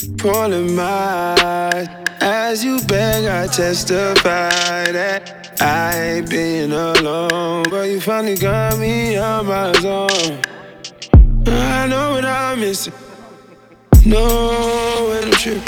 Pulling my eyes as you beg, I testify that I ain't been alone. But you finally got me on my zone. I know what I'm missing. No, when I'm tripping.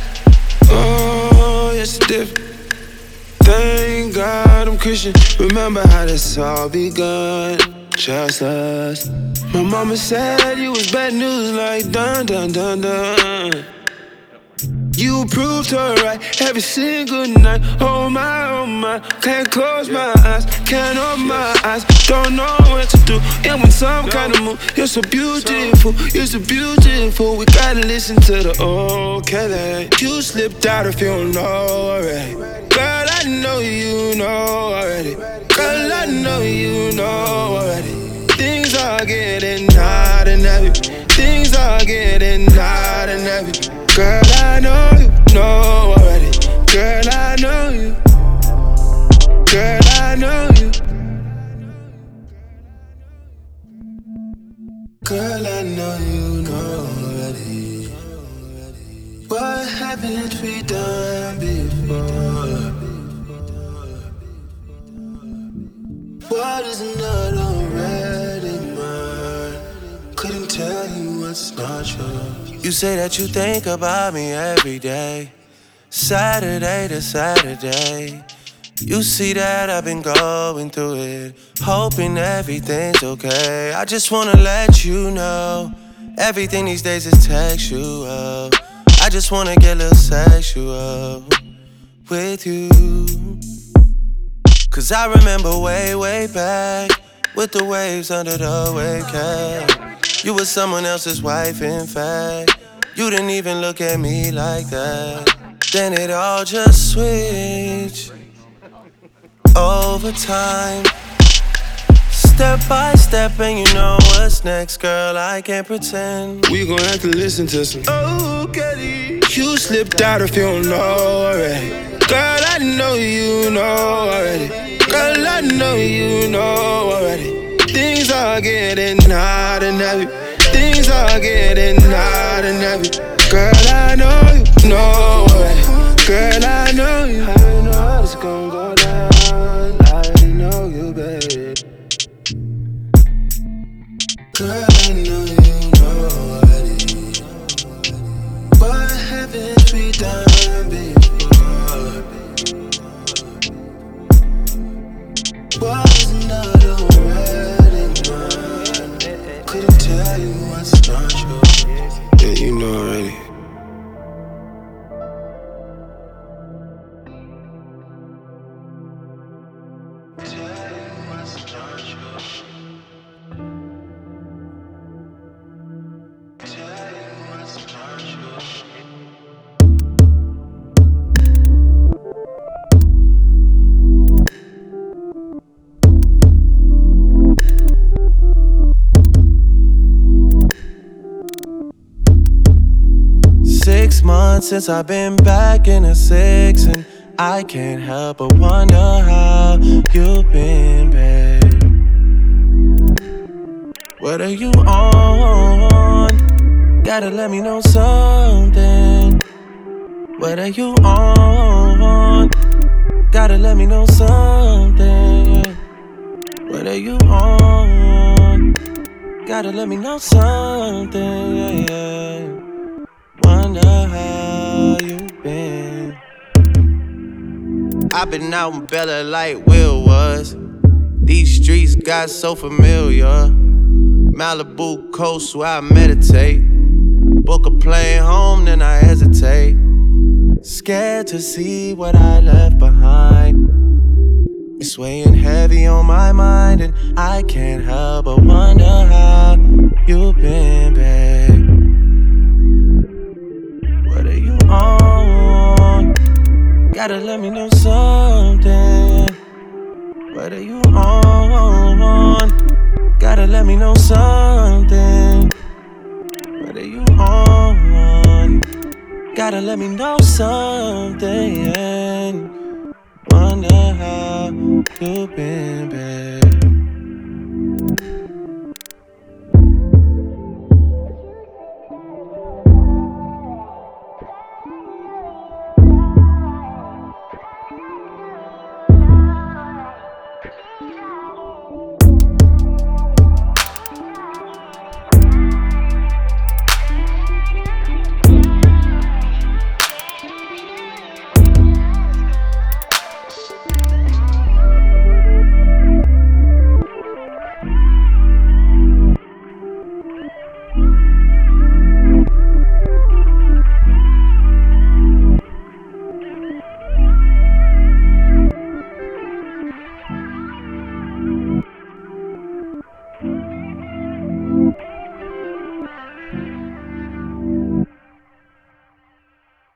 Oh, yes, it's different. Thank God I'm Christian. Remember how this all begun. Just us. My mama said you was bad news like dun dun dun dun. You proved her right every single night. Oh my, can't close my eyes, can't open my eyes. Don't know what to do, I'm in some kind of mood. You're so beautiful, you're so beautiful. We gotta listen to the old Kelly. You slipped out if you don't know already. Girl, I know you know already. Girl, I know you know already. Things are getting hot and heavy. Things are getting hot and heavy. Girl, I know you know already. Girl, I know you. Girl, I know you. Girl, I know you know already. What haven't we done before? What is not already mine? Couldn't tell you what's not yours. You say that you think about me every day, Saturday to Saturday. You see that I've been going through it, hoping everything's okay. I just wanna let you know, everything these days is textual. I just wanna get a little sexual with you. Cause I remember way, way back, with the waves under the wave cap. You were someone else's wife, in fact. You didn't even look at me like that. Then it all just switched over time, step by step, and you know what's next, girl, I can't pretend. We gon' have to listen to some oh, Kelly. You slipped out if you don't know already. Girl, I know you know already. Girl, I know you know already. Things are getting hot and heavy. Things are getting hot and heavy. Girl, I know you know already. Girl, I know you. I know how this gon' go down. I know you, baby. Girl, I know you know already. What haven't we done before? What's not already mine? Couldn't tell you what's not yours. Yeah, you know already. Since I've been back in the six, and I can't help but wonder how you've been, babe. What are you on? Gotta let me know something. What are you on? Gotta let me know something. What are you on? Gotta let me know something. Wonder how you been. I've been out in Bella like Will was. These streets got so familiar. Malibu coast where I meditate. Book a plane home, then I hesitate. Scared to see what I left behind. It's weighing heavy on my mind, and I can't help but wonder how you been, babe. What are you on? Gotta let me know something. What are you on? Gotta let me know something. What are you on? Gotta let me know something. Wonder how you been, babe.